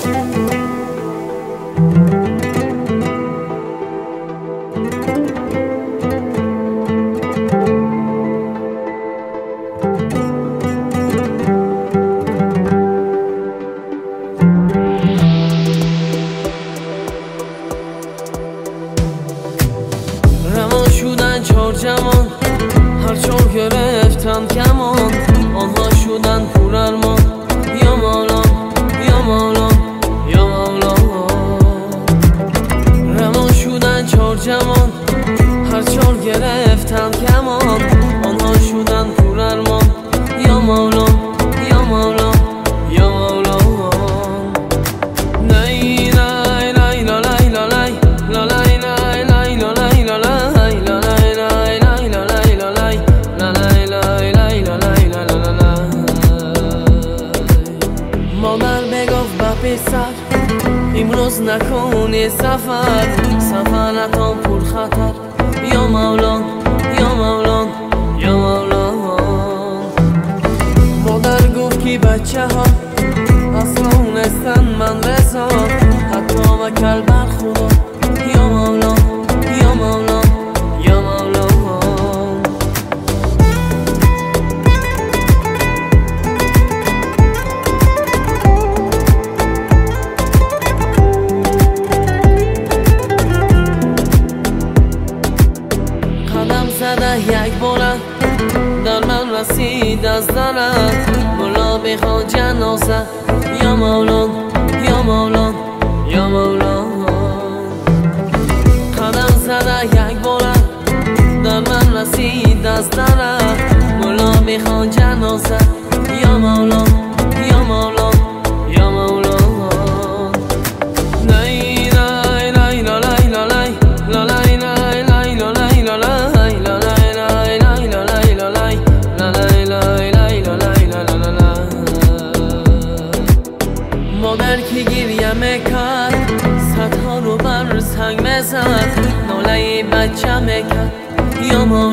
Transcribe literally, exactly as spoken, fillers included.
رها شدن چار جوان، هر چار گرفتن کمان، آنها شدن پر ارمان. یا مولا یا مولا یا مولا. رها شدن چار جوان، هر چار گرفتن کمان، آنها شدن پر ارمان. یا مولا یا مولا یا مولا. لای لای لای لای لای لای مادر بگفت به پسر امروز نکنی سفر، سفرتان پر خطر. یا مولا یا مولا یا مولا. مادر گفت که بچه ها اصلا نیستن من رضا، حتی وکل بر خدا. یا مولا یا مولا یا مولا. زده یک بارد در من رسید از درد، مولا بخواد جنازه. یا مولا یا مولا یا مولا. قدم زده یک بارد در من رسید از درد، مولا بخواد جنازه. یا مولا یا مولا یا مولا. لای لای لای لای لای لای لای لای لای. مادر که گریه میکرد صدها رو بر سنگ میزد، ناله بچه میکرد. یا